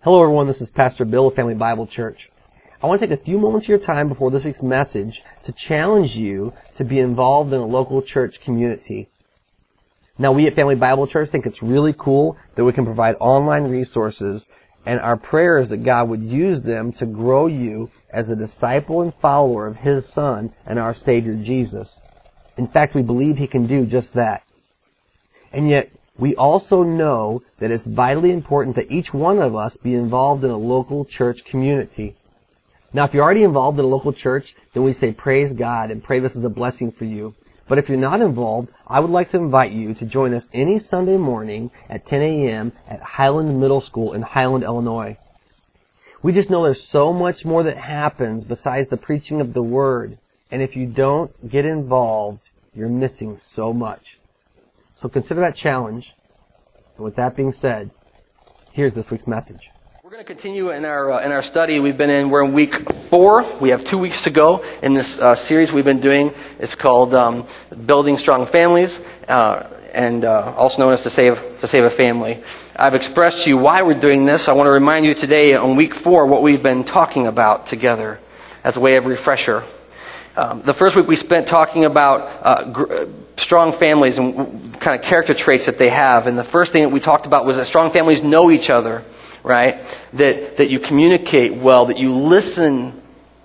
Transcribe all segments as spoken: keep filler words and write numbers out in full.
Hello everyone, this is Pastor Bill of Family Bible Church. I want to take a few moments of your time before this week's message to challenge you to be involved in a local church community. Now, we at Family Bible Church think it's really cool that we can provide online resources, and our prayer is that God would use them to grow you as a disciple and follower of His Son and our Savior Jesus. In fact, we believe He can do just that. And yet, we also know that it's vitally important that each one of us be involved in a local church community. Now, if you're already involved in a local church, then we say praise God and pray this is a blessing for you. But if you're not involved, I would like to invite you to join us any Sunday morning at ten a.m. at Highland Middle School in Highland, Illinois. We just know there's so much more that happens besides the preaching of the Word. And if you don't get involved, you're missing so much. So consider that challenge. And with that being said, here's this week's message. We're going to continue in our uh, in our study. We've been in. We're in week four. We have two weeks to go in this uh, series we've been doing. It's called um, Building Strong Families, uh, and uh, also known as to save to save a family. I've expressed to you why we're doing this. I want to remind you today on week four what we've been talking about together as a way of refresher. Um, the first week we spent talking about uh, gr- strong families and kind of character traits that they have. And the first thing that we talked about was that strong families know each other, right? That that you communicate well, that you listen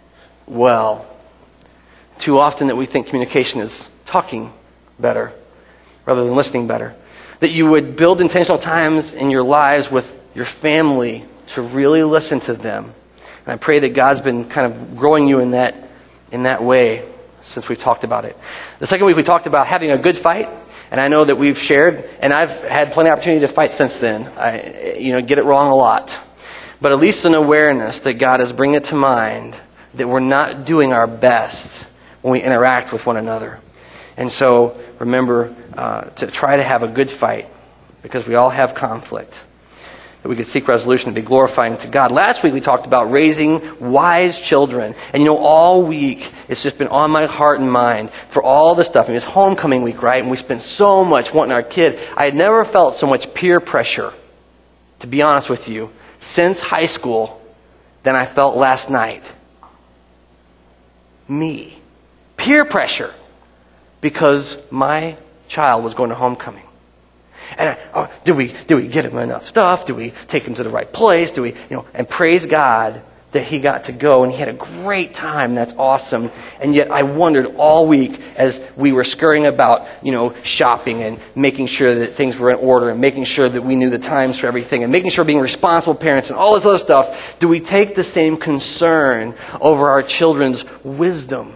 well. Too often that we think communication is talking better rather than listening better. That you would build intentional times in your lives with your family to really listen to them. And I pray that God's been kind of growing you in that in that way since we've talked about it. The second week we talked about having a good fight, and I know that we've shared, and I've had plenty of opportunity to fight since then. I, you know, get it wrong a lot. But at least an awareness that God is bringing it to mind that we're not doing our best when we interact with one another. And so remember uh, to try to have a good fight, because we all have conflict. That we could seek resolution to be glorifying to God. Last week we talked about raising wise children. And you know, all week it's just been on my heart and mind for all the stuff. I mean, it's homecoming week, right? And we spent so much wanting our kid. I had never felt so much peer pressure, to be honest with you, since high school than I felt last night. Me. Peer pressure. Because my child was going to homecoming. And I, oh, do we do we get him enough stuff? Do we take him to the right place? Do we, you know? And praise God that he got to go and he had a great time. That's awesome. And yet I wondered all week as we were scurrying about, you know, shopping and making sure that things were in order and making sure that we knew the times for everything and making sure being responsible parents and all this other stuff. Do we take the same concern over our children's wisdom?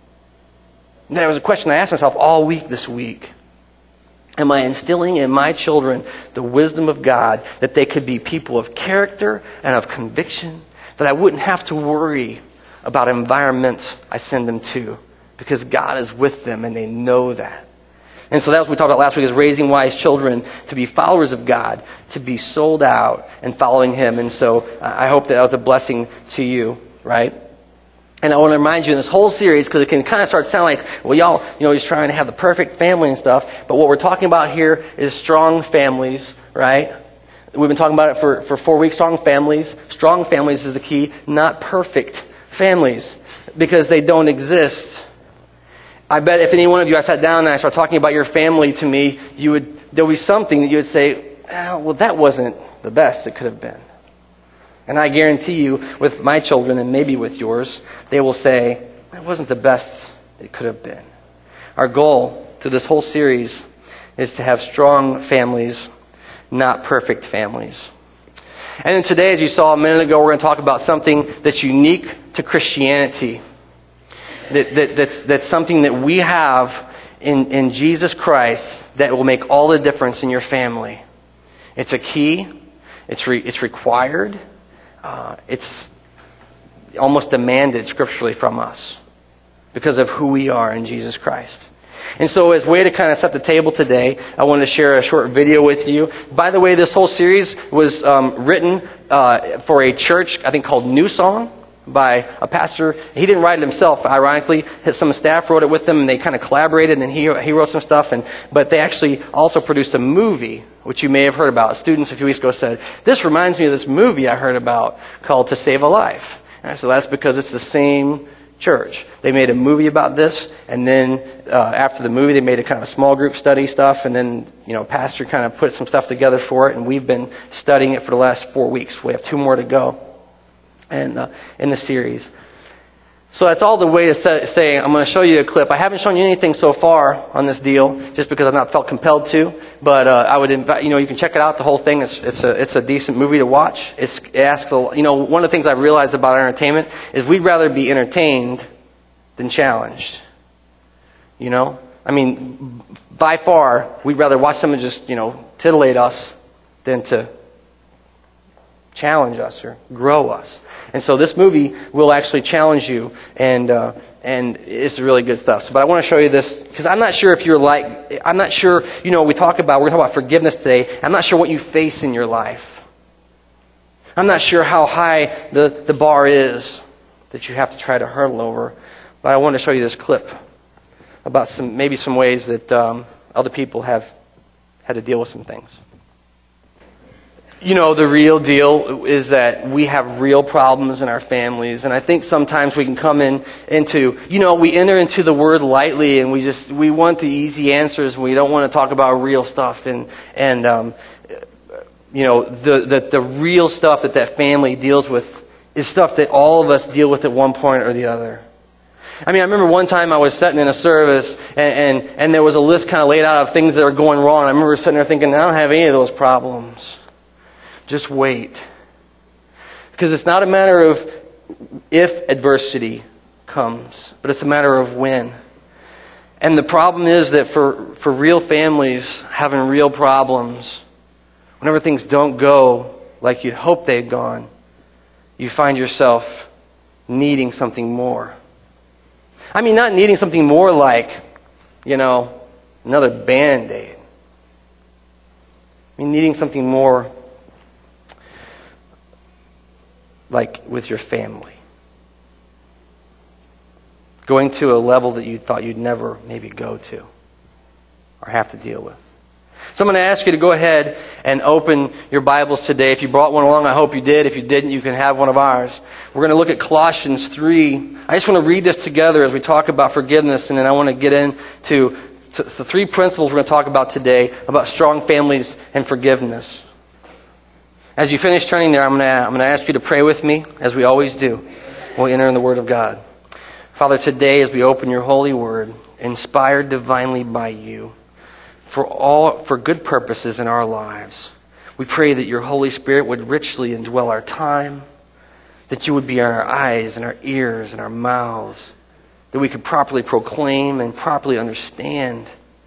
And that was a question I asked myself all week this week. Am I instilling in my children the wisdom of God that they could be people of character and of conviction, that I wouldn't have to worry about environments I send them to because God is with them and they know that. And so that's what we talked about last week, is raising wise children to be followers of God, to be sold out and following Him. And so uh, I hope that, that was a blessing to you, right? And I want to remind you in this whole series, because it can kind of start to sound like, well, y'all, you know, he's trying to have the perfect family and stuff. But what we're talking about here is strong families, right? We've been talking about it for, for four weeks, strong families. Strong families is the key, not perfect families, because they don't exist. I bet if any one of you, I sat down and I started talking about your family to me, you would, there would be something that you would say, oh, well, that wasn't the best it could have been. And I guarantee you, with my children and maybe with yours, they will say, that wasn't the best it could have been. Our goal through this whole series is to have strong families, not perfect families. And then today, as you saw a minute ago, we're going to talk about something that's unique to Christianity. That, that, that's, that's something that we have in, in Jesus Christ that will make all the difference in your family. It's a key. It's re, it's required. Uh, it's almost demanded scripturally from us because of who we are in Jesus Christ. And so as a way to kind of set the table today, I wanted to share a short video with you. By the way, this whole series was um, written uh, for a church, I think, called New Song. by a pastor. He didn't write it himself, ironically. Some staff wrote it with him, and they kind of collaborated, and he he wrote some stuff. And but they actually also produced a movie, which you may have heard about. Students a few weeks ago said, "This reminds me of this movie I heard about called To Save a Life." And I said, "That's because it's the same church. They made a movie about this, and then uh, after the movie, they made a kind of a small group study stuff, and then you know, pastor kind of put some stuff together for it, and we've been studying it for the last four weeks. We have two more to go, and uh, in the series. So that's all the way to say, say I'm going to show you a clip. I haven't shown you anything so far on this deal, just because I've not felt compelled to. But uh, I would invite you know you can check it out. The whole thing. It's it's a it's a decent movie to watch. It's, it asks a, you know one of the things I've realized about entertainment is we'd rather be entertained than challenged. You know, I mean, by far we'd rather watch someone just you know titillate us than to challenge us or grow us. And so this movie will actually challenge you, and uh, and it's really good stuff. So, but I want to show you this because I'm not sure if you're like I'm not sure. You know, we talk about we're going to talk about forgiveness today. I'm not sure what you face in your life. I'm not sure how high the the bar is that you have to try to hurdle over. But I want to show you this clip about some maybe some ways that um, other people have had to deal with some things. You know, the real deal is that we have real problems in our families, and I think sometimes we can come in into, you know, we enter into the word lightly, and we just we want the easy answers. We don't want to talk about real stuff, and and um, you know, the, the the real stuff that that family deals with is stuff that all of us deal with at one point or the other. I mean, I remember one time I was sitting in a service, and and, and there was a list kind of laid out of things that were going wrong. I remember sitting there thinking, I don't have any of those problems. Just wait. Because it's not a matter of if adversity comes, but it's a matter of when. And the problem is that for, for real families having real problems, whenever things don't go like you'd hoped they'd gone, you find yourself needing something more. I mean, not needing something more like, you know, another Band-Aid. I mean, needing something more like with your family. Going to a level that you thought you'd never maybe go to or have to deal with. So I'm going to ask you to go ahead and open your Bibles today. If you brought one along, I hope you did. If you didn't, you can have one of ours. We're going to look at Colossians three. I just want to read this together as we talk about forgiveness, and then I want to get into the three principles we're going to talk about today about strong families and forgiveness. As you finish turning there, I'm going to I'm going to ask you to pray with me, as we always do when we enter in the Word of God. Father, today as we open your holy Word, inspired divinely by you, for all for good purposes in our lives, we pray that your Holy Spirit would richly indwell our time, that you would be our eyes and our ears and our mouths, that we could properly proclaim and properly understand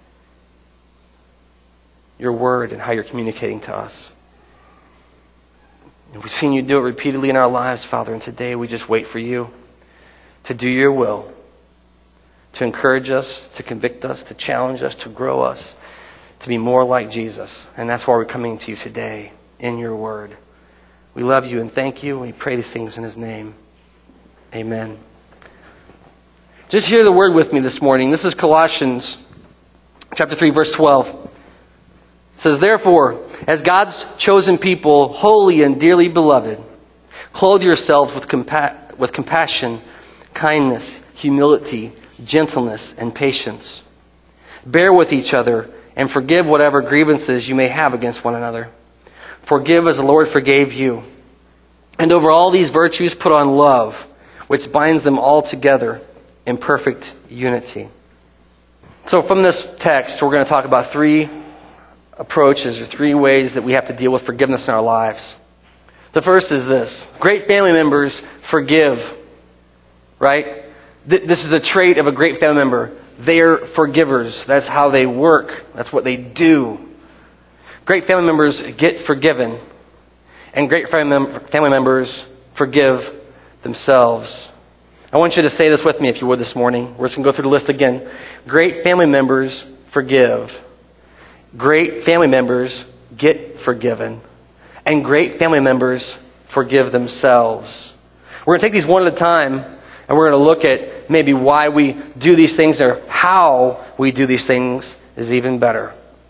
your Word and how you're communicating to us. And we've seen you do it repeatedly in our lives, Father, and today we just wait for you to do your will, to encourage us, to convict us, to challenge us, to grow us, to be more like Jesus. And that's why we're coming to you today in your word. We love you and thank you, and we pray these things in his name. Amen. Just hear the word with me this morning. This is Colossians chapter three, verse twelve. It says, therefore, as God's chosen people, holy and dearly beloved, clothe yourselves with, compa- with compassion, kindness, humility, gentleness, and patience. Bear with each other and forgive whatever grievances you may have against one another. Forgive as the Lord forgave you. And over all these virtues put on love, which binds them all together in perfect unity. So from this text, we're going to talk about three approaches or three ways that we have to deal with forgiveness in our lives. The first is this. Great family members forgive. Right? This is a trait of a great family member. They're forgivers. That's how they work. That's what they do. Great family members get forgiven. And great family members forgive themselves. I want you to say this with me if you would this morning. We're just going to go through the list again. Great family members forgive. Great family members get forgiven. And great family members forgive themselves. We're going to take these one at a time, and we're going to look at maybe why we do these things or how we do these things is even better.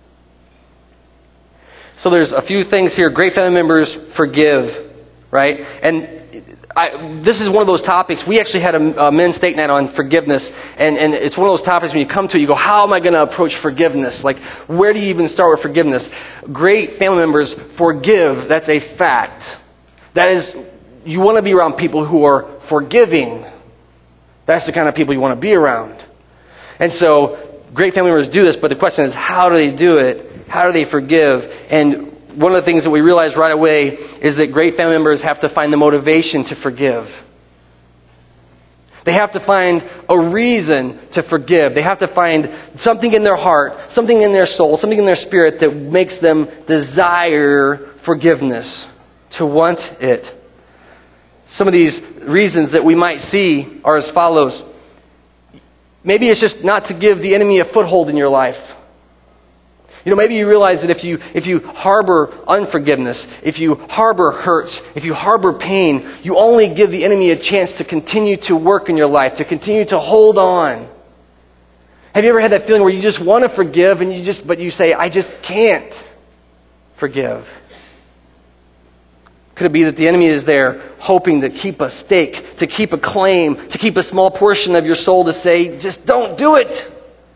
So there's a few things here. Great family members forgive, right? And I, this is one of those topics. We actually had a, a men's state night on forgiveness, and, and it's one of those topics when you come to it, you go, how am I going to approach forgiveness? Like, where do you even start with forgiveness? Great family members forgive. That's a fact. That is, you want to be around people who are forgiving. That's the kind of people you want to be around. And so, great family members do this, but the question is, how do they do it? How do they forgive? And one of the things that we realize right away is that great family members have to find the motivation to forgive. They have to find a reason to forgive. They have to find something in their heart, something in their soul, something in their spirit that makes them desire forgiveness, to want it. Some of these reasons that we might see are as follows. Maybe it's just not to give the enemy a foothold in your life. You know, maybe you realize that if you if you harbor unforgiveness, if you harbor hurts, if you harbor pain, you only give the enemy a chance to continue to work in your life, to continue to hold on. Have you ever had that feeling where you just want to forgive and you just but you say, I just can't forgive? Could it be that the enemy is there hoping to keep a stake, to keep a claim, to keep a small portion of your soul to say, just don't do it?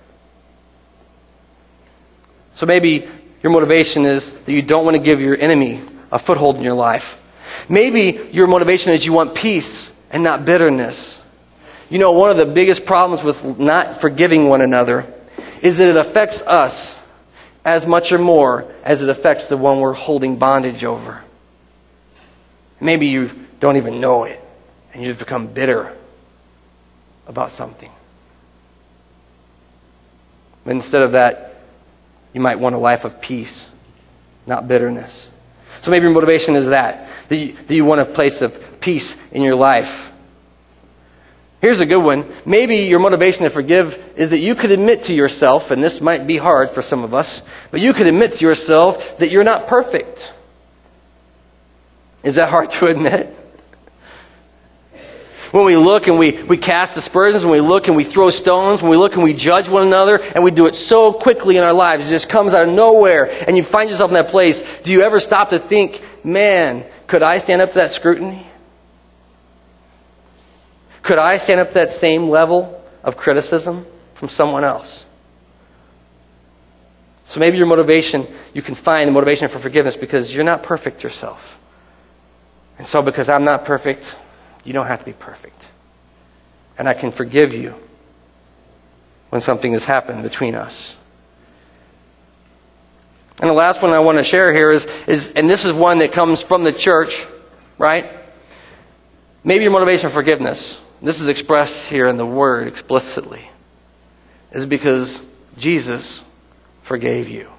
So maybe your motivation is that you don't want to give your enemy a foothold in your life. Maybe your motivation is you want peace and not bitterness. You know, one of the biggest problems with not forgiving one another is that it affects us as much or more as it affects the one we're holding bondage over. Maybe you don't even know it, and you just become bitter about something. But instead of that, you might want a life of peace, not bitterness. So maybe your motivation is that, that you, that you want a place of peace in your life. Here's a good one. Maybe your motivation to forgive is that you could admit to yourself, and this might be hard for some of us, but you could admit to yourself that you're not perfect. Is that hard to admit? When we look and we, we cast aspersions, when we look and we throw stones, when we look and we judge one another, and we do it so quickly in our lives, it just comes out of nowhere, and you find yourself in that place, do you ever stop to think, man, could I stand up to that scrutiny? Could I stand up to that same level of criticism from someone else? So maybe your motivation, you can find the motivation for forgiveness because you're not perfect yourself. And so because I'm not perfect, you don't have to be perfect. And I can forgive you when something has happened between us. And the last one I want to share here is, is, and this is one that comes from the church, right? Maybe your motivation for forgiveness, this is expressed here in the Word explicitly, is because Jesus forgave you.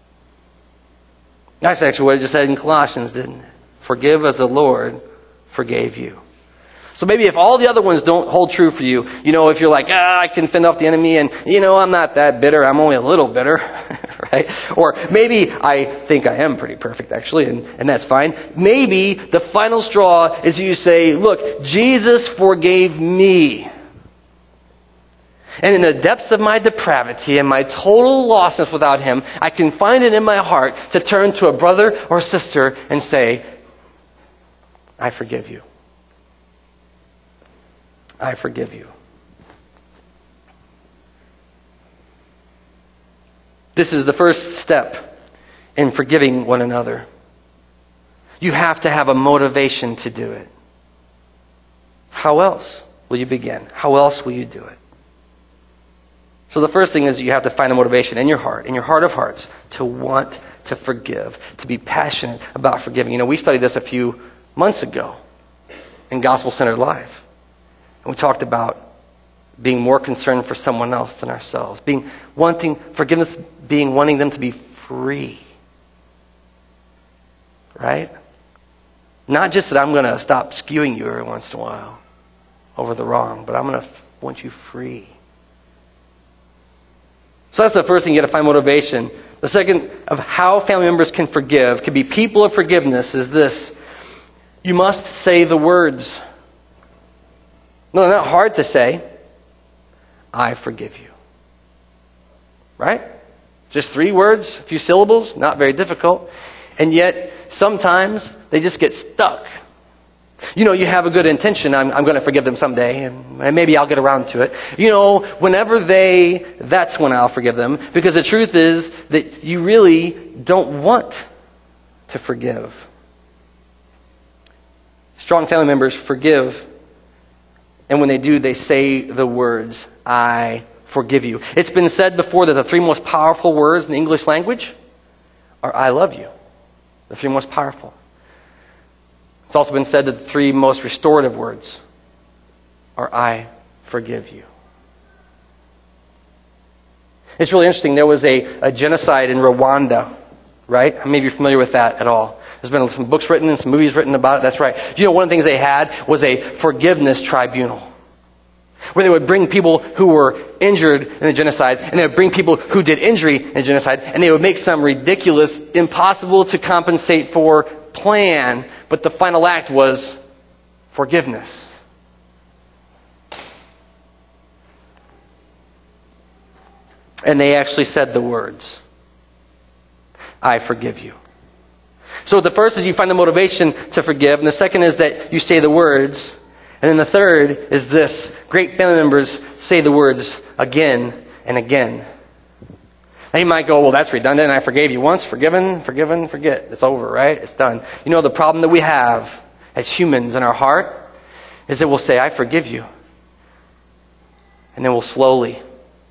That's actually what it just said in Colossians, didn't it? Forgive as the Lord forgave you. So maybe if all the other ones don't hold true for you, you know, if you're like, ah, I can fend off the enemy and, you know, I'm not that bitter, I'm only a little bitter, right? Or maybe I think I am pretty perfect, actually, and, and that's fine. Maybe the final straw is you say, look, Jesus forgave me. And in the depths of my depravity and my total lostness without Him, I can find it in my heart to turn to a brother or sister and say, I forgive you. I forgive you. This is the first step in forgiving one another. You have to have a motivation to do it. How else will you begin? How else will you do it? So the first thing is you have to find a motivation in your heart, in your heart of hearts, to want to forgive, to be passionate about forgiving. You know, we studied this a few months ago in Gospel Centered Life. And we talked about being more concerned for someone else than ourselves. Being wanting forgiveness, being wanting them to be free. Right? Not just that I'm going to stop skewing you every once in a while over the wrong, but I'm going to want you free. So that's the first thing, you got to find motivation. The second of how family members can forgive, can be people of forgiveness, is this. You must say the words. No, they're not hard to say. I forgive you. Right? Just three words, a few syllables, not very difficult. And yet, sometimes they just get stuck. You know, you have a good intention. I'm, I'm going to forgive them someday, and maybe I'll get around to it. You know, whenever they, that's when I'll forgive them. Because the truth is that you really don't want to forgive. Strong family members forgive, and when they do, they say the words, I forgive you. It's been said before that the three most powerful words in the English language are I love you. The three most powerful. It's also been said that the three most restorative words are I forgive you. It's really interesting. There was a, a genocide in Rwanda, right? Maybe you're familiar with that at all. There's been some books written and some movies written about it. That's right. Do you know one of the things they had was a forgiveness tribunal, where they would bring people who were injured in the genocide, and they would bring people who did injury in the genocide, and they would make some ridiculous, impossible to compensate for plan, but the final act was forgiveness. And they actually said the words, I forgive you. So the first is you find the motivation to forgive, and the second is that you say the words, and then the third is this. Great family members say the words again and again. Now you might go, well, that's redundant. I forgave you once, forgiven, forgiven, forget. It's over, right? It's done. You know, the problem that we have as humans in our heart is that we'll say, I forgive you. And then we'll slowly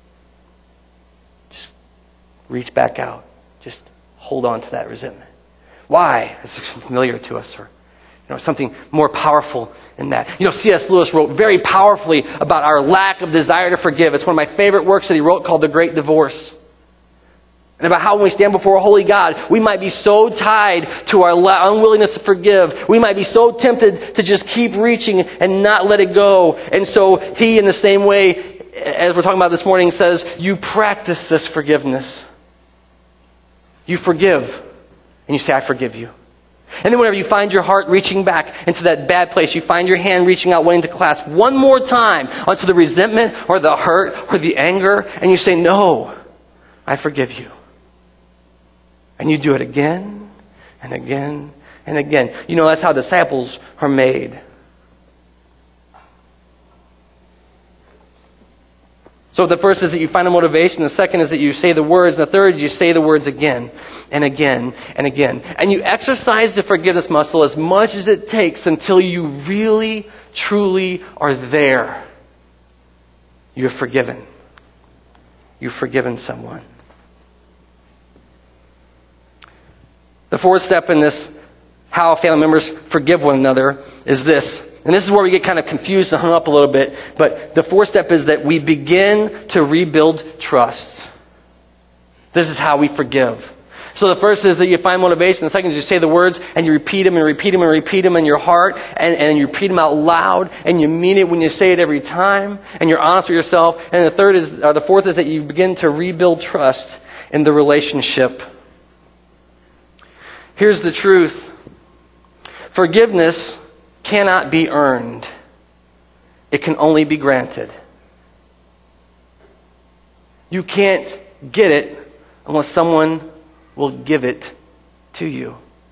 just reach back out. Just hold on to that resentment. Why? It's familiar to us, or you know, something more powerful in that. You know, C S Lewis wrote very powerfully about our lack of desire to forgive. It's one of my favorite works that he wrote called The Great Divorce. And about how when we stand before a holy God, we might be so tied to our unwillingness to forgive. We might be so tempted to just keep reaching and not let it go. And so he, in the same way, as we're talking about this morning, says, you practice this forgiveness. You forgive. And you say, I forgive you. And then whenever you find your heart reaching back into that bad place, you find your hand reaching out, wanting to clasp one more time onto the resentment or the hurt or the anger, and you say, no, I forgive you. And you do it again and again and again. You know, that's how disciples are made. So the first is that you find a motivation. The second is that you say the words. And the third is you say the words again and again and again. And you exercise the forgiveness muscle as much as it takes until you really, truly are there. You're forgiven. You've forgiven someone. The fourth step in this, how family members forgive one another, is this. And this is where we get kind of confused and hung up a little bit. But the fourth step is that we begin to rebuild trust. This is how we forgive. So the first is that you find motivation. The second is you say the words and you repeat them and repeat them and repeat them in your heart. And, and you repeat them out loud. And you mean it when you say it every time. And you're honest with yourself. And the third is, or the fourth is that you begin to rebuild trust in the relationship. Here's the truth. Forgiveness cannot be earned. It can only be granted. You can't get it unless someone will give it to you.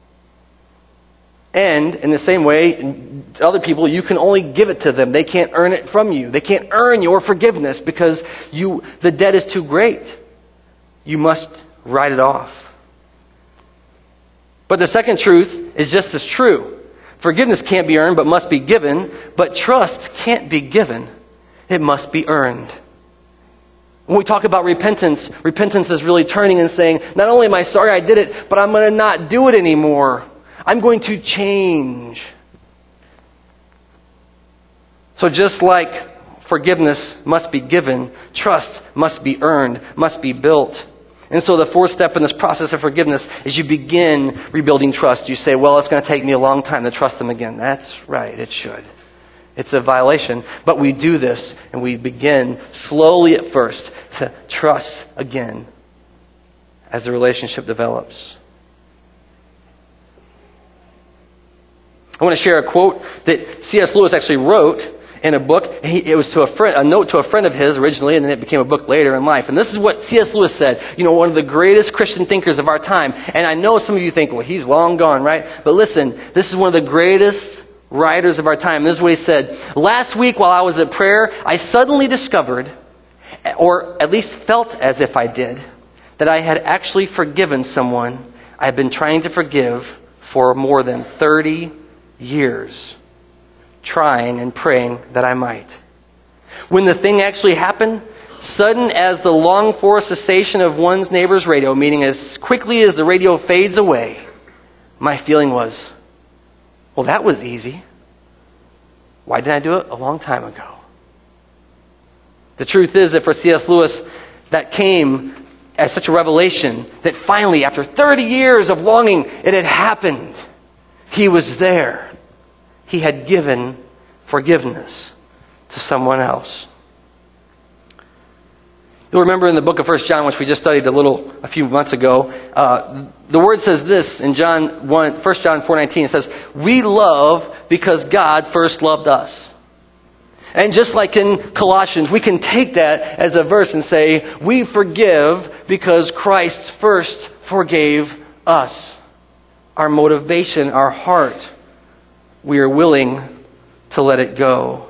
And in the same way, other people, you can only give it to them. They can't earn it from you. They can't earn your forgiveness because you the debt is too great. You must write it off. But the second truth is just as true. Forgiveness can't be earned but must be given, but trust can't be given. It must be earned. When we talk about repentance, repentance is really turning and saying, not only am I sorry I did it, but I'm going to not do it anymore. I'm going to change. So just like forgiveness must be given, trust must be earned, must be built. And so the fourth step in this process of forgiveness is you begin rebuilding trust. You say, well, it's going to take me a long time to trust them again. That's right, it should. It's a violation. But we do this and we begin slowly at first to trust again as the relationship develops. I want to share a quote that C S Lewis actually wrote in a book. He, it was to a friend, a note to a friend of his originally, and then it became a book later in life. And this is what C S Lewis said, you know, one of the greatest Christian thinkers of our time. And I know some of you think, well, he's long gone, right? But listen, this is one of the greatest writers of our time. This is what he said. Last week while I was at prayer, I suddenly discovered, or at least felt as if I did, that I had actually forgiven someone I had been trying to forgive for more than thirty years, trying and praying that I might. When the thing actually happened, sudden as the longed-for cessation of one's neighbor's radio, meaning as quickly as the radio fades away, my feeling was, well, that was easy. Why didn't I do it a long time ago? The truth is that for C S Lewis, that came as such a revelation that finally, after thirty years of longing, it had happened. He was there. He had given forgiveness to someone else. You'll remember in the book of First John, which we just studied a little, a few months ago, uh, the word says this in John one, First John four nineteen. It says, "We love because God first loved us." And just like in Colossians, we can take that as a verse and say, we forgive because Christ first forgave us. Our motivation, our heart, we are willing to let it go.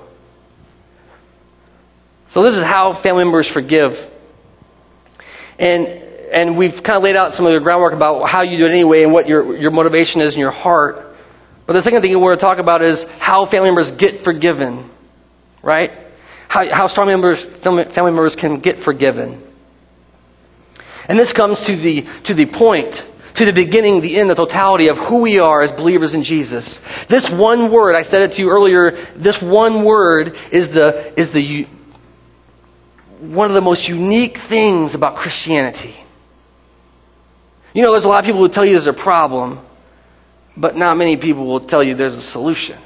So this is how family members forgive. And and we've kind of laid out some of the groundwork about how you do it anyway and what your, your motivation is in your heart. But the second thing we want to talk about is how family members get forgiven. Right? How, how strong members, family members can get forgiven. And this comes to the to the point, to the beginning, the end, the totality of who we are as believers in Jesus. This one word, I said it to you earlier, this one word is the is the one of the most unique things about Christianity. You know, there's a lot of people who tell you there's a problem, but not many people will tell you there's a solution.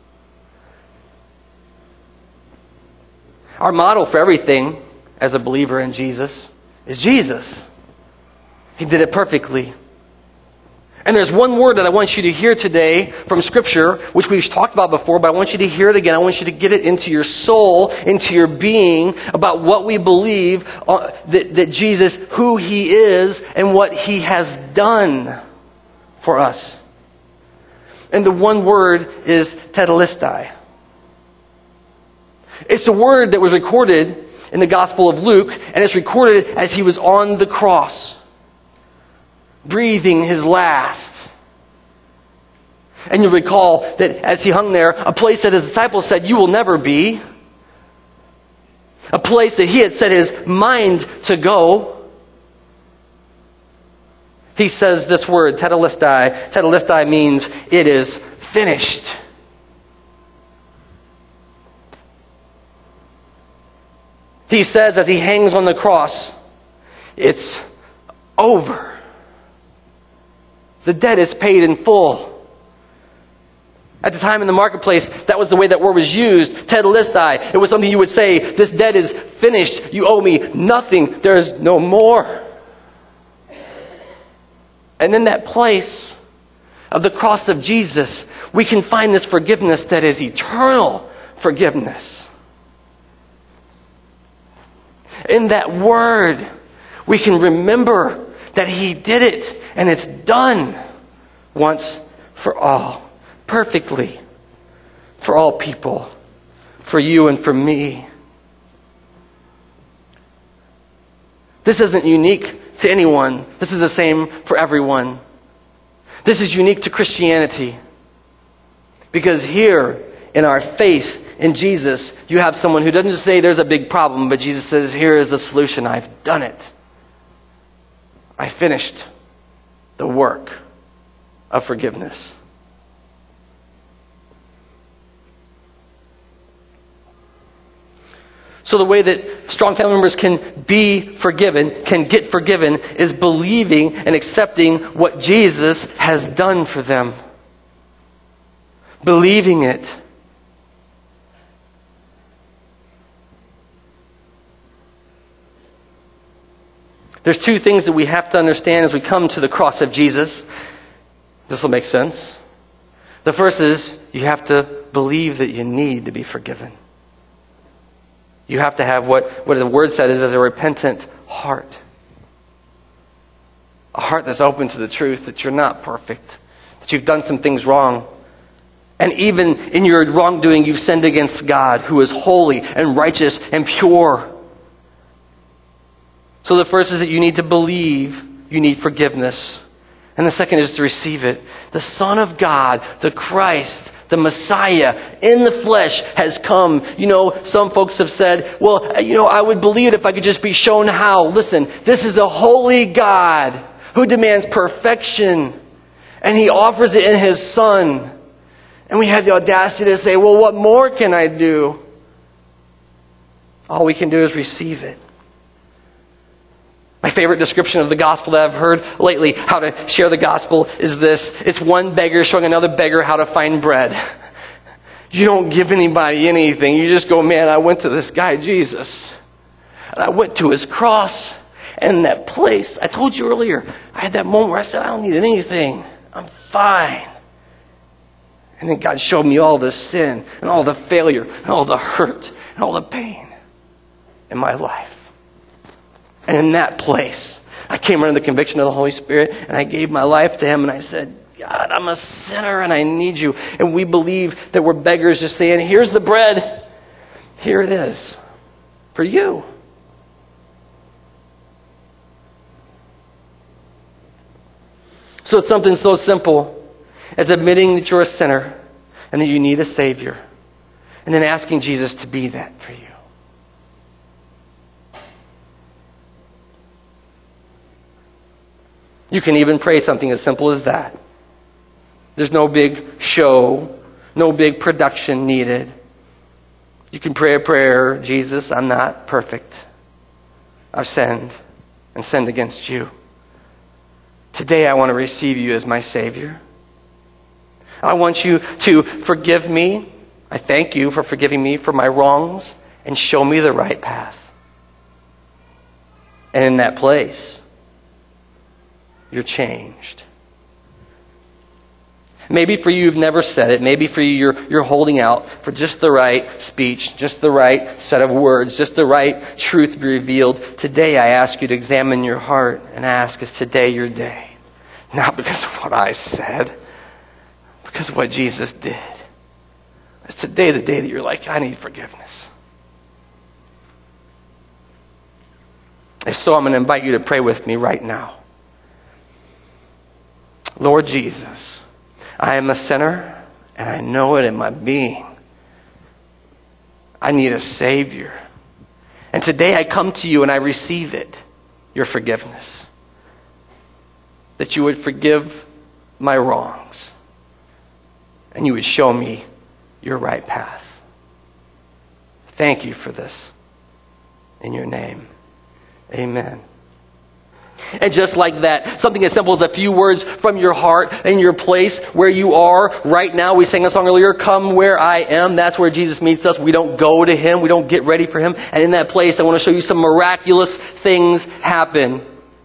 Our model for everything as a believer in Jesus is Jesus. He did it perfectly. And there's one word that I want you to hear today from Scripture, which we've talked about before, but I want you to hear it again. I want you to get it into your soul, into your being, about what we believe, uh, that, that Jesus, who He is, and what He has done for us. And the one word is tetelestai. It's the word that was recorded in the Gospel of Luke, and it's recorded as He was on the cross, breathing His last. And you recall that as He hung there, a place that His disciples said, "You will never be." A place that He had set His mind to go. He says this word, tetelestai. Tetelestai means it is finished. He says as He hangs on the cross, it's over. The debt is paid in full. At the time in the marketplace, that was the way that word was used. Tetelestai. It was something you would say, this debt is finished. You owe me nothing. There is no more. And in that place of the cross of Jesus, we can find this forgiveness that is eternal forgiveness. In that word, we can remember that He did it and it's done once for all, perfectly, for all people, for you and for me. This isn't unique to anyone. This is the same for everyone. This is unique to Christianity. Because here in our faith in Jesus, you have someone who doesn't just say there's a big problem, but Jesus says, here is the solution. I've done it. I finished the work of forgiveness. So the way that strong family members can be forgiven, can get forgiven, is believing and accepting what Jesus has done for them. Believing it. There's two things that we have to understand as we come to the cross of Jesus. This will make sense. The first is you have to believe that you need to be forgiven. You have to have what, what the Word said is, is a repentant heart. A heart that's open to the truth that you're not perfect, that you've done some things wrong. And even in your wrongdoing, you've sinned against God, who is holy and righteous and pure. So the first is that you need to believe you need forgiveness. And the second is to receive it. The Son of God, the Christ, the Messiah in the flesh has come. You know, some folks have said, well, you know, I would believe it if I could just be shown how. Listen, this is a holy God who demands perfection. And He offers it in His Son. And we have the audacity to say, well, what more can I do? All we can do is receive it. My favorite description of the gospel that I've heard lately, how to share the gospel, is this. It's one beggar showing another beggar how to find bread. You don't give anybody anything. You just go, man, I went to this guy, Jesus. And I went to His cross. And in that place, I told you earlier, I had that moment where I said, I don't need anything. I'm fine. And then God showed me all the sin and all the failure and all the hurt and all the pain in my life. And in that place, I came under the conviction of the Holy Spirit and I gave my life to Him and I said, God, I'm a sinner and I need You. And we believe that we're beggars just saying, here's the bread. Here it is for you. So it's something so simple as admitting that you're a sinner and that you need a Savior. And then asking Jesus to be that for you. You can even pray something as simple as that. There's no big show, no big production needed. You can pray a prayer, Jesus, I'm not perfect. I've sinned and sinned against You. Today I want to receive You as my Savior. I want You to forgive me. I thank You for forgiving me for my wrongs and show me the right path. And in that place, you're changed. Maybe for you, you've never said it. Maybe for you, you're, you're holding out for just the right speech, just the right set of words, just the right truth to be revealed. Today, I ask you to examine your heart and ask, is today your day? Not because of what I said, because of what Jesus did. Is today the day that you're like, I need forgiveness? If so, I'm going to invite you to pray with me right now. Lord Jesus, I am a sinner, and I know it in my being. I need a Savior. And today I come to You and I receive it, Your forgiveness. That You would forgive my wrongs, and You would show me Your right path. Thank You for this. In Your name, amen. And just like that, something as simple as a few words from your heart and your place where you are right now. We sang a song earlier, Come Where I Am. That's where Jesus meets us. We don't go to Him. We don't get ready for Him. And in that place, I want to show you some miraculous things happen.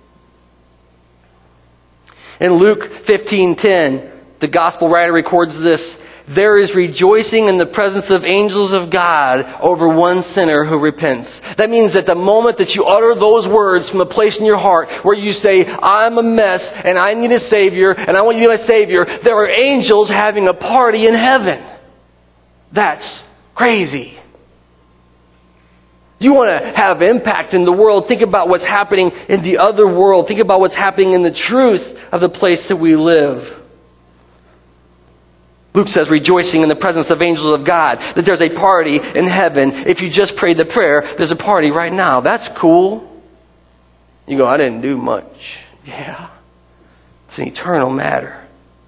In Luke fifteen ten, the gospel writer records this. There is rejoicing in the presence of angels of God over one sinner who repents. That means that the moment that you utter those words from the place in your heart where you say, I'm a mess and I need a Savior and I want You to be my Savior, there are angels having a party in heaven. That's crazy. You want to have impact in the world. Think about what's happening in the other world. Think about what's happening in the truth of the place that we live. Luke says, rejoicing in the presence of angels of God, that there's a party in heaven. If you just prayed the prayer, there's a party right now. That's cool. You go, I didn't do much. Yeah. It's an eternal matter.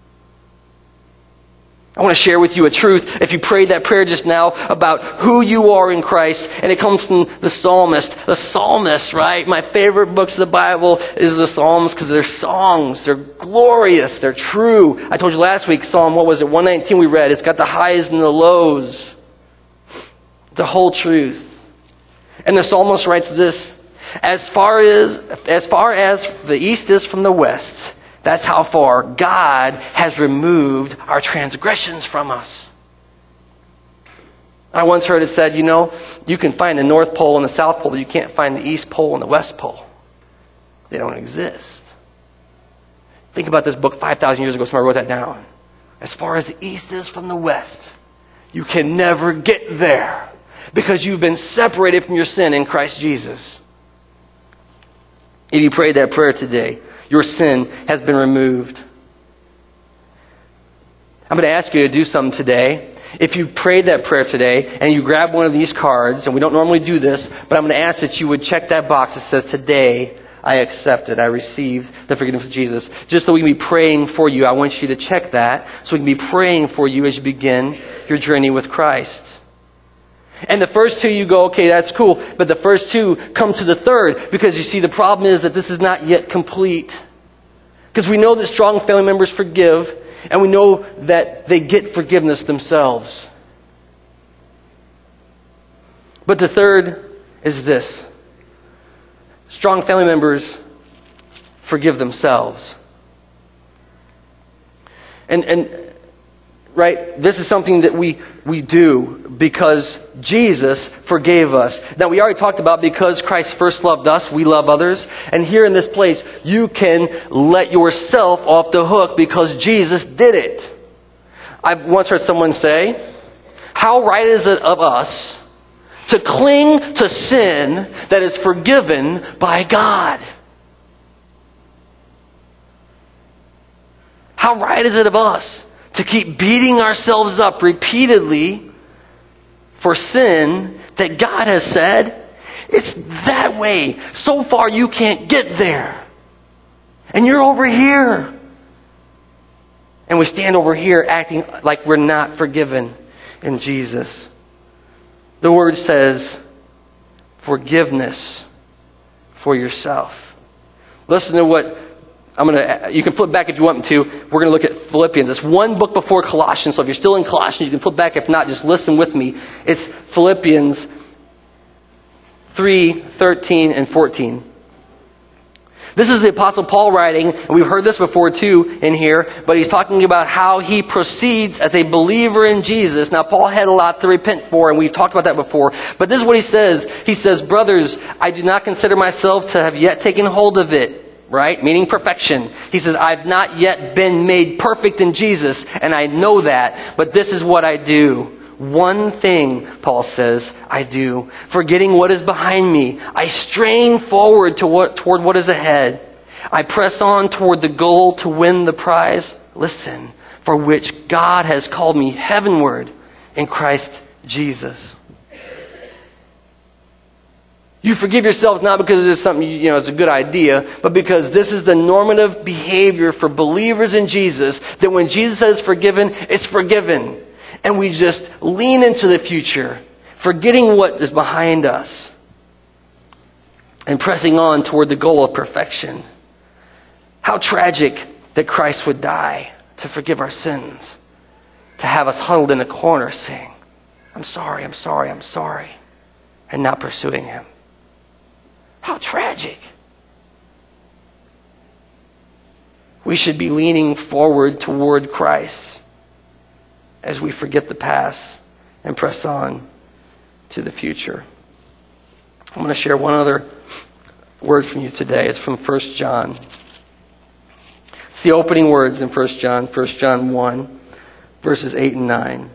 I want to share with you a truth. If you prayed that prayer just now about who you are in Christ, and it comes from the psalmist. The psalmist, right? My favorite books of the Bible is the Psalms because they're songs. They're glorious. They're true. I told you last week, Psalm, what was it? one nineteen we read. It's got the highs and the lows. The whole truth. And the psalmist writes this, as far as, as far as the east is from the west, that's how far God has removed our transgressions from us. I once heard it said, you know, you can find the North Pole and the South Pole, but you can't find the East Pole and the West Pole. They don't exist. Think about this book five thousand years ago. Somebody wrote that down. As far as the East is from the West, you can never get there because you've been separated from your sin in Christ Jesus. If you prayed that prayer today, your sin has been removed. I'm going to ask you to do something today. If you prayed that prayer today and you grab one of these cards, and we don't normally do this, but I'm going to ask that you would check that box that says, today I accepted, I received the forgiveness of Jesus. Just so we can be praying for you, I want you to check that so we can be praying for you as you begin your journey with Christ. And the first two you go, okay, that's cool, but the first two come to the third, because you see the problem is that this is not yet complete. Because we know that strong family members forgive, and we know that they get forgiveness themselves. But the third is this. Strong family members forgive themselves. And, and right, this is something that we, we do because Jesus forgave us. Now, we already talked about because Christ first loved us, we love others. And here in this place, you can let yourself off the hook because Jesus did it. I've once heard someone say, how right is it of us to cling to sin that is forgiven by God? How right is it of us to keep beating ourselves up repeatedly for sin that God has said, it's that way. So far you can't get there. And you're over here. And we stand over here acting like we're not forgiven in Jesus. The Word says, forgiveness for yourself. Listen to what I'm going to, you can flip back if you want me to. We're going to look at Philippians. It's one book before Colossians. So if you're still in Colossians, you can flip back. If not, just listen with me. It's Philippians three, thirteen, and fourteen. This is the Apostle Paul writing, and we've heard this before too in here, but he's talking about how he proceeds as a believer in Jesus. Now, Paul had a lot to repent for, and we've talked about that before. But this is what he says. He says, brothers, I do not consider myself to have yet taken hold of it. Right? Meaning perfection. He says, I've not yet been made perfect in Jesus, and I know that, but this is what I do. One thing, Paul says, I do. Forgetting what is behind me, I strain forward to what, toward what is ahead. I press on toward the goal to win the prize, listen, for which God has called me heavenward in Christ Jesus. You forgive yourselves not because it is something, you know, it's a good idea, but because this is the normative behavior for believers in Jesus, that when Jesus says forgiven, it's forgiven. And we just lean into the future, forgetting what is behind us, and pressing on toward the goal of perfection. How tragic that Christ would die to forgive our sins, to have us huddled in a corner saying, I'm sorry, I'm sorry, I'm sorry, and not pursuing Him. How tragic. We should be leaning forward toward Christ as we forget the past and press on to the future. I'm going to share one other word from you today. It's from First John. It's the opening words in First John, First John one, verses eight and nine.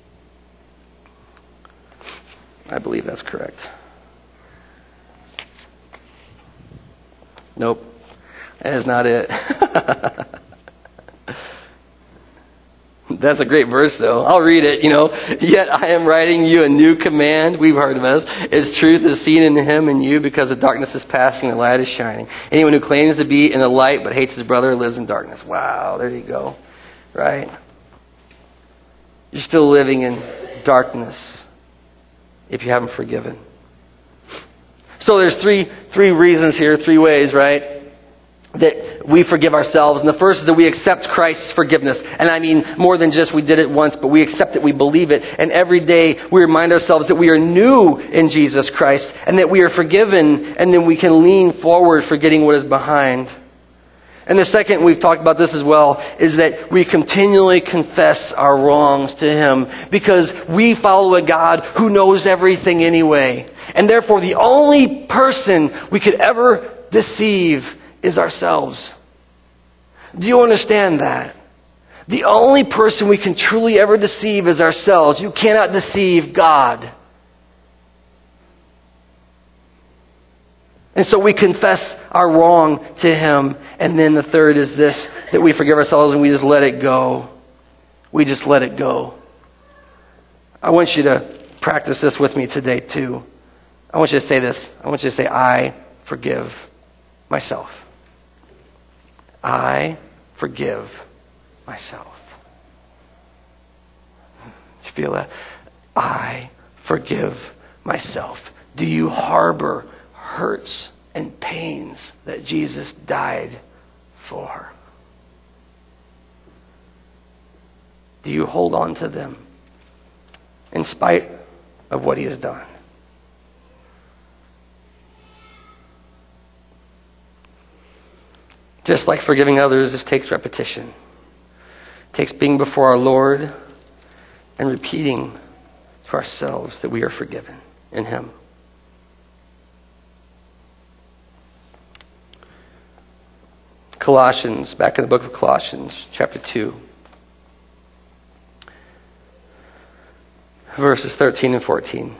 I believe that's correct. Nope. That is not it. That's a great verse, though. I'll read it, you know. Yet I am writing you a new command. We've heard of this. Its truth is seen in him and you because the darkness is passing and the light is shining. Anyone who claims to be in the light but hates his brother lives in darkness. Wow, there you go. Right? You're still living in darkness if you haven't forgiven. So there's three three reasons here, three ways, right, that we forgive ourselves. And the first is that we accept Christ's forgiveness. And I mean more than just we did it once, but we accept it, we believe it. And every day we remind ourselves that we are new in Jesus Christ and that we are forgiven, and then we can lean forward forgetting what is behind. And the second, we've talked about this as well, is that we continually confess our wrongs to Him because we follow a God who knows everything anyway. And therefore, the only person we could ever deceive is ourselves. Do you understand that? The only person we can truly ever deceive is ourselves. You cannot deceive God. And so we confess our wrong to Him. And then the third is this, that we forgive ourselves and we just let it go. We just let it go. I want you to practice this with me today too. I want you to say this. I want you to say, I forgive myself. I forgive myself. You feel that? I forgive myself. Do you harbor hurts and pains that Jesus died for? Do you hold on to them in spite of what He has done? Just like forgiving others, this takes repetition. It takes being before our Lord and repeating to ourselves that we are forgiven in Him. Colossians, back in the book of Colossians, chapter two, verses thirteen and fourteen.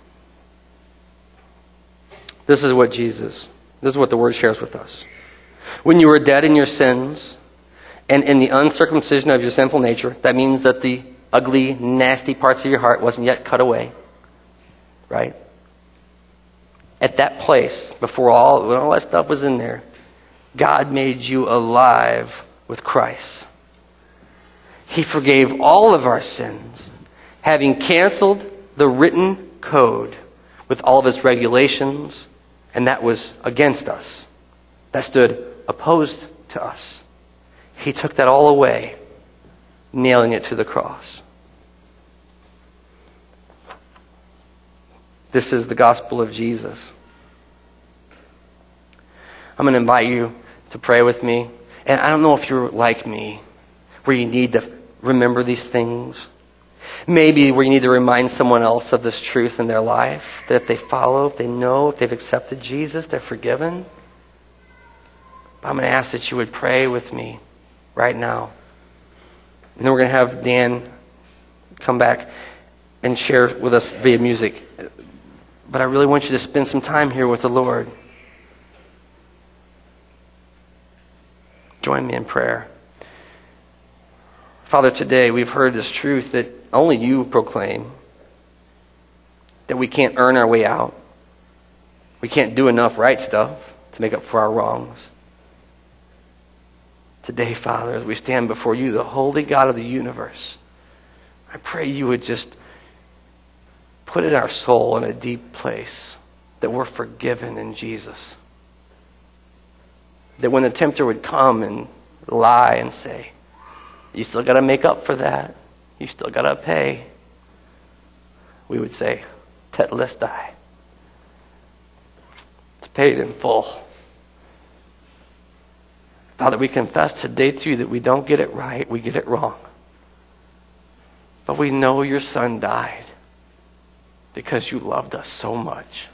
This is what Jesus, this is what the Word shares with us. When you were dead in your sins and in the uncircumcision of your sinful nature, that means that the ugly, nasty parts of your heart wasn't yet cut away, right? At that place, before all, when all that stuff was in there, God made you alive with Christ. He forgave all of our sins, having canceled the written code with all of its regulations, and that was against us. That stood opposed to us. He took that all away, nailing it to the cross. This is the gospel of Jesus. I'm going to invite you to pray with me. And I don't know if you're like me, where you need to remember these things. Maybe where you need to remind someone else of this truth in their life. That if they follow, if they know, if they've accepted Jesus, they're forgiven. But I'm going to ask that you would pray with me right now. And then we're going to have Dan come back and share with us via music. But I really want you to spend some time here with the Lord. Join me in prayer. Father, today we've heard this truth that only You proclaim. That we can't earn our way out. We can't do enough right stuff to make up for our wrongs. Today, Father, as we stand before You, the holy God of the universe, I pray You would just put in our soul in a deep place that we're forgiven in Jesus. That when the tempter would come and lie and say, you still got to make up for that. You still got to pay. We would say, tetelestai. It's paid in full. Father, we confess today to You that we don't get it right, we get it wrong. But we know Your Son died because You loved us so much.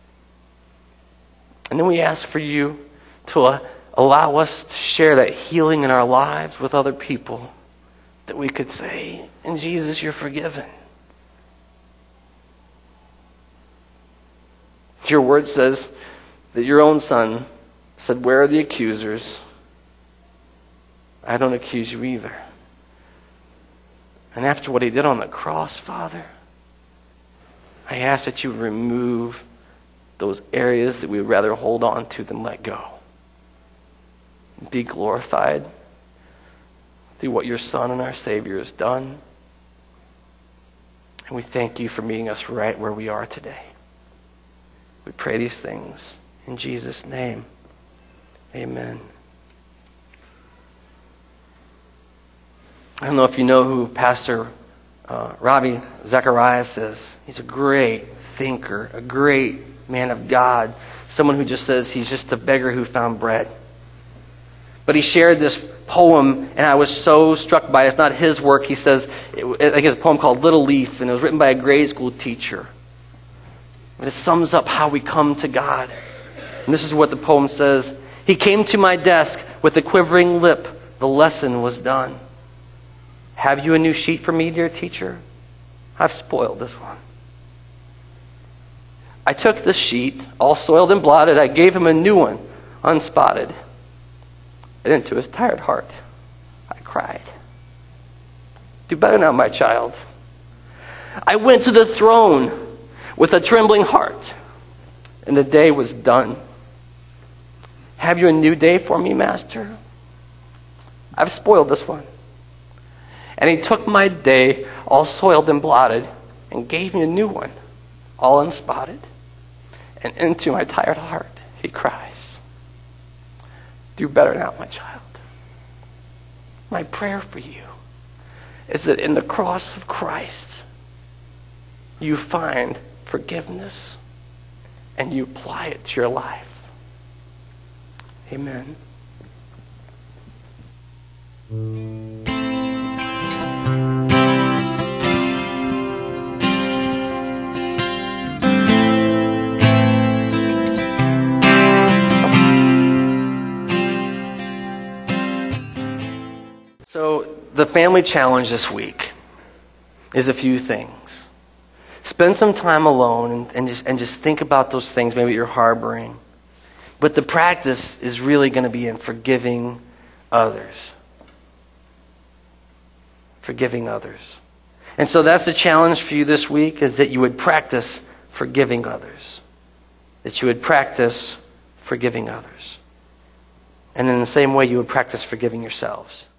And then we ask for You to uh, allow us to share that healing in our lives with other people, that we could say, in Jesus, You're forgiven. Your Word says that Your own Son said, where are the accusers? I don't accuse you either. And after what He did on the cross, Father, I ask that You remove those areas that we'd rather hold on to than let go. Be glorified through what Your Son and our Savior has done. And we thank You for meeting us right where we are today. We pray these things in Jesus' name. Amen. I don't know if you know who Pastor uh, Ravi Zacharias is. He's a great thinker, a great man of God, someone who just says he's just a beggar who found bread. But he shared this poem, and I was so struck by it. It's not his work. He says, it, I think it's a poem called Little Leaf, and it was written by a grade school teacher. But it sums up how we come to God. And this is what the poem says. He came to my desk with a quivering lip. The lesson was done. Have you a new sheet for me, dear teacher? I've spoiled this one. I took the sheet, all soiled and blotted. I gave him a new one, unspotted. And into his tired heart, I cried. Do better now, my child. I went to the throne with a trembling heart, and the day was done. Have you a new day for me, Master? I've spoiled this one. And he took my day, all soiled and blotted, and gave me a new one, all unspotted. And into my tired heart, he cries, do better now, my child. My prayer for you is that in the cross of Christ, you find forgiveness and you apply it to your life. Amen. So the family challenge this week is a few things. Spend some time alone and, and just and just think about those things maybe you're harboring. But the practice is really going to be in forgiving others. Forgiving others. And so that's the challenge for you this week, is that you would practice forgiving others. That you would practice forgiving others. And in the same way, you would practice forgiving yourselves.